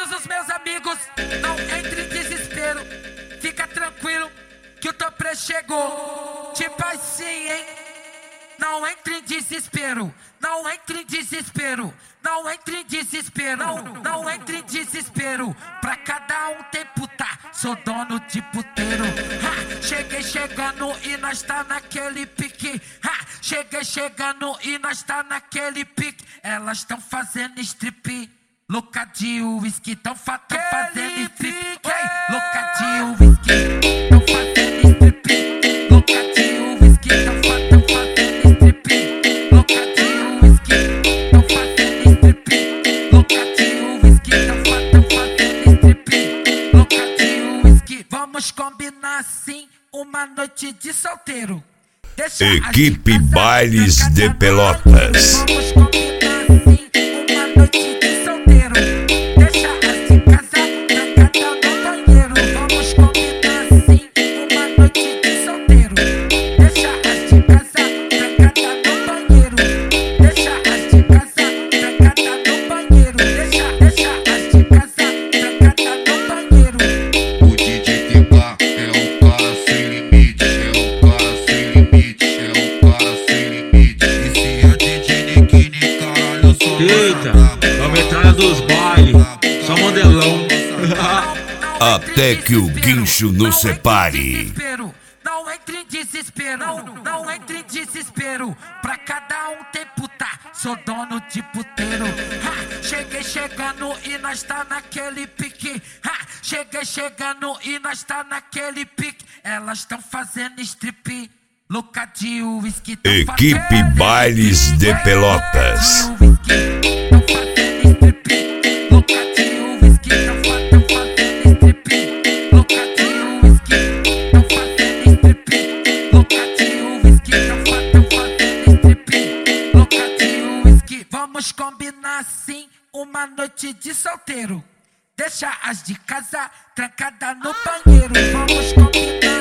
todos os meus amigos, não entre em desespero. Fica tranquilo que o Topré chegou. Tipo assim, hein? Não entre em desespero, não entre em desespero, não entre em desespero, não entre em desespero. Pra cada um tem puta, sou dono de puteiro. Ha, cheguei chegando e nós tá naquele pique. Ha, cheguei chegando e nós tá naquele pique. Elas tão fazendo strip, louca de uísque, tão fazendo strip. Ei, louca de uísque, tão fazendo strip, louca de uísque, tão fazendo strip, louca de uísque, tão fazendo strip, louca de uísque, tão fazendo strip, louca de uísque. Vamos combinar assim uma noite de solteiro. Deixa Equipe Bailes de Pelotas. Vamos combinar assim uma noite de solteiro. Deixa as de casa trancada no banheiro. Vamos combinar assim uma noite de solteiro. Deixa as de casa trancada no banheiro. Deixa as de casa trancada no banheiro. Deixa as de casa trancada no banheiro. O DJ TK é o cara sem limite, é o cara sem limite, é o cara sem limite. E se é DJ Niquini, caralho, eu sou Eita, a metralha dos bailes, só modelão. Até que o guincho nos separe. Não entre em desespero, não entre em desespero. Pra cada um tem puta, sou dono de puteiro. Ha, cheguei chegando e nós tá naquele pique. Ha, cheguei chegando e nós tá naquele pique. Elas tão fazendo strip, louca de uísque. Equipe Bailes de Pelotas. Vamos combinar assim uma noite de solteiro. Deixa as de casa trancada no banheiro. Vamos combinar